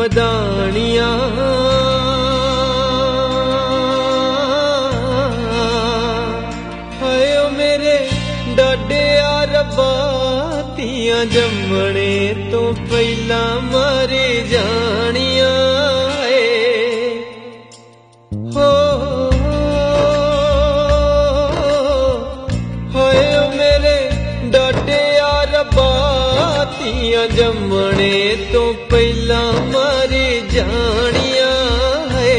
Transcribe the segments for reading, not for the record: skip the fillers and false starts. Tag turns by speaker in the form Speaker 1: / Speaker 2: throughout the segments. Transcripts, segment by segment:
Speaker 1: मदानियां हाय ओ मेरे डाडे रब्बा तियां जम्मणे तो पहला मर जानियां हो हाय ओ मेरे डाडे रब्बा तियां जम्मणे तो पहला मर जानियां है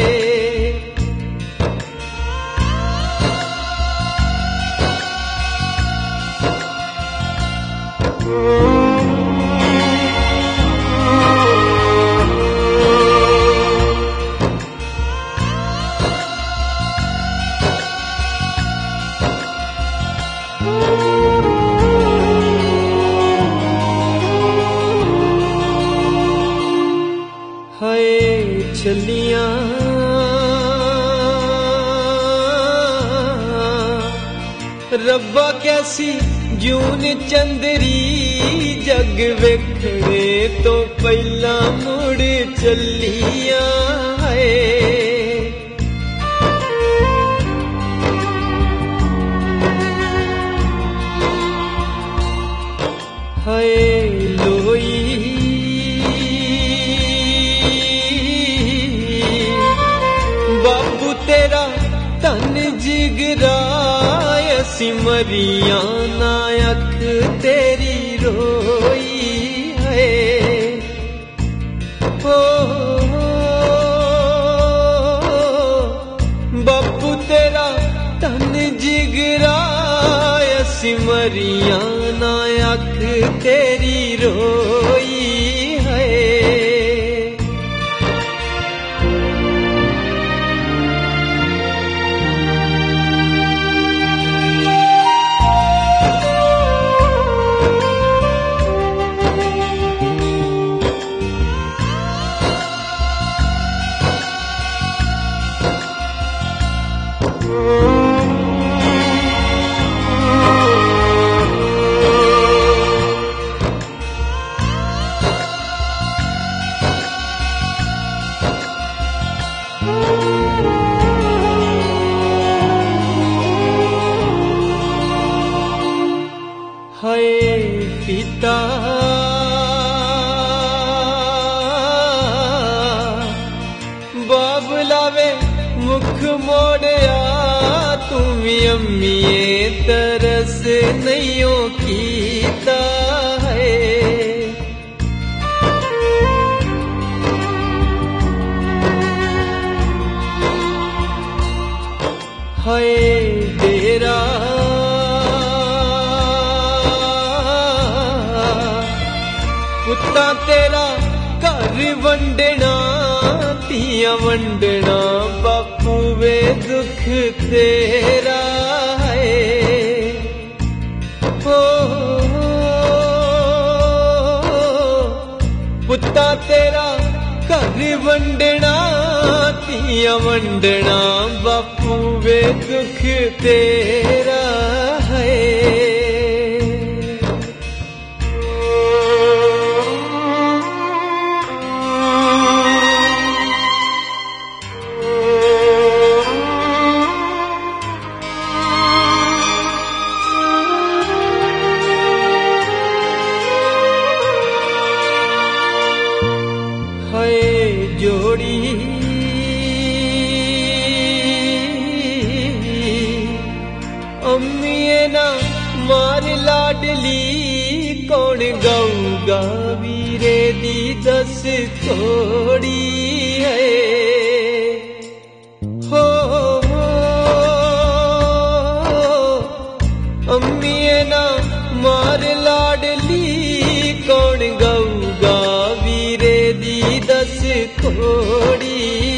Speaker 1: हाय चलियां रब्बा कैसी जून चंदरी जग वेखणे तो पहला मुड़ चलियां है हाय लोई बाबू तेरा तन जिगराय सिमरिया नायक तेरी रोई है ओ बाबू तेरा तन जिगराय सिमरिया नायक तेरी रोई है हाय पिता बाबलावे मुख मोड़या तुम अम्मिए तरस नहीं कीता है हाय डेरा पुत्ता तेरा घर वंडना तियां वंडना बापू वे दुख तेरा है हो पुत्ता तेरा घर वंडना तियां वंडना बापू वे दुख तेरा है हाय जोड़ी अम्मिए ना मार लाडली कौन गाऊगा वीरे दी दस थोड़ी है हो अम्मिए ना मार लाडली कौन गाऊगा वीरे दी दस थोड़ी